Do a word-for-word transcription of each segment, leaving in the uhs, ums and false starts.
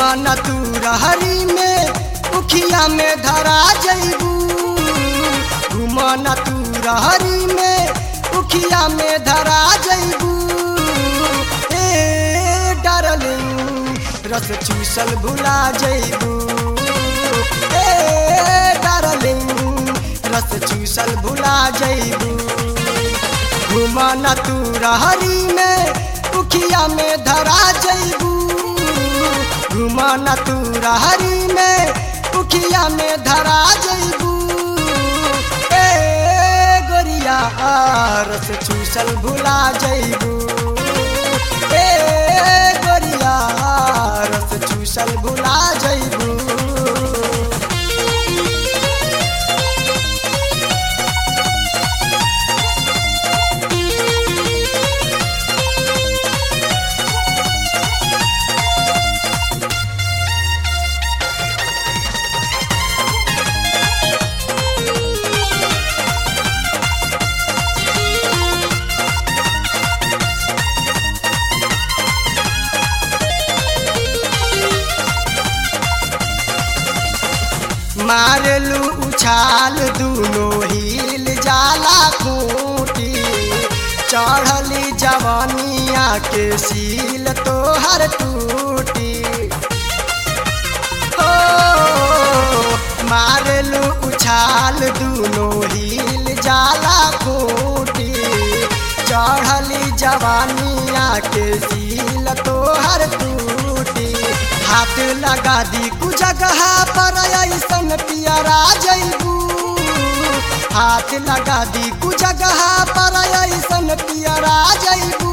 घुमन तू रहरी में उखिया में धरा जइबू घुमन तू रहरी में उखिया में धरा जइबू ए डार्लिंग रस चूसल भुला जइबू ए डार्लिंग रस चूसल भुला जइबू घुमन तू रहरी में उखिया में धरा जइबू घुमन तू रहरी में उखिया में धरा जइबू ए गोरिया रस चूसल भुला जइबू ए गोरिया रस चूसल भुला जइबू मारलू उछाल दूनो हिल जाला खूंटी चढ़ली जवानिया के सील तोहर टूटी हो मारलू उछाल दूनो हिल जाला खूंटी चढ़ली जवानिया के सील तोहर टूटी हाथ लगा दी कु जगह पर ऐसन पियरा जइबू हाथ लगा दी कु जगह पर ऐसन पियरा जइबू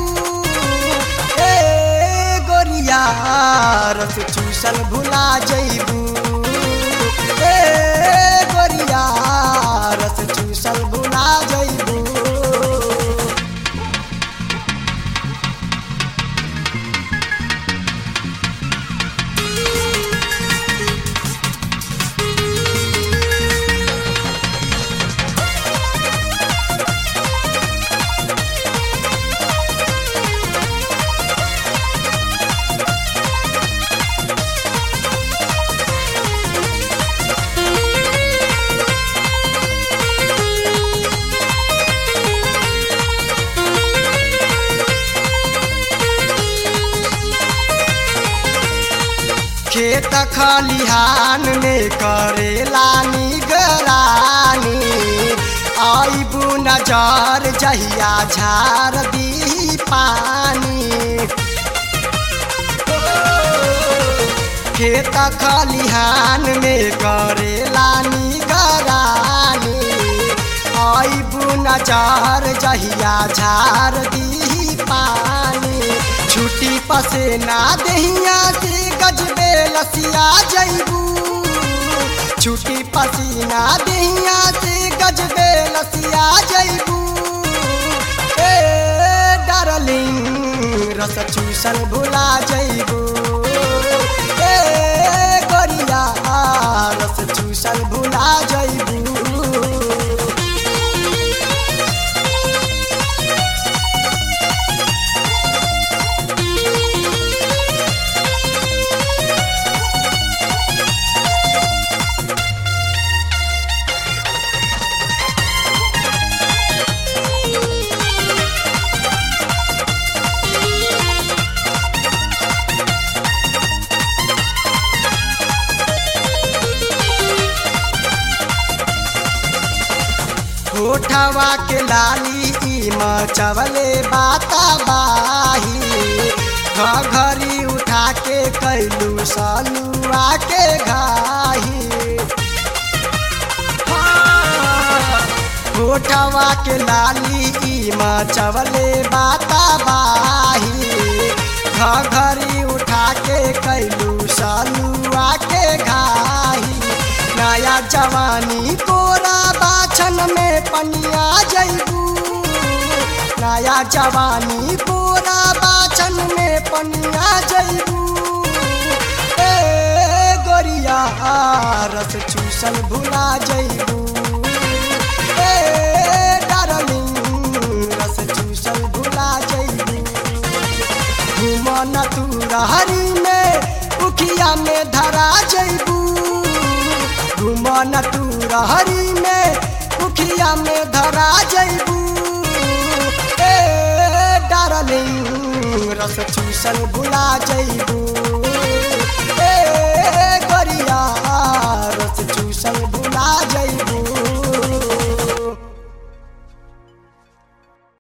ए गोरिया रस चूसल भुला जइबू ए गोरिया रस चूसल भुला जइबू खेत खलिहान में करेला निगरानी आइबू नजर जहिया झार दी पानी खेत खलिहान में करेला निगरानी आइबू नजर जहिया झार दी पानी छुट्टी पसेना दहिया से गजबे लसिया जइबू छुट्टी पसीना दहिया से गजबे लसिया जइबू ए डार्लिंग रस चूसल भुला जइबू ए गोरिया रस चूसल भुला जइबू होठवा के लाली ई मचवले बाता बाही घरी उठा के कैलू सलुआ के घाही होठवा के लाली ई मचवले बाता बाही घरी उठा के कैलू सलुआ के घाही नया जवानी कोरा बाछन में पनिया जइबू नया जवानी कोरा बाछन में पनिया जइबू ए गोरिया रस चूसल भुला जइबू ए डार्लिंग रस चूसल भुला जइबू घुमन तू रहरी में उखिया में धरा जइबू घुमन तू रहरी में उखिया में धरा जइबू ए डार्लिंग रस चूसन भुला जइबू ए गरिया रस चूसन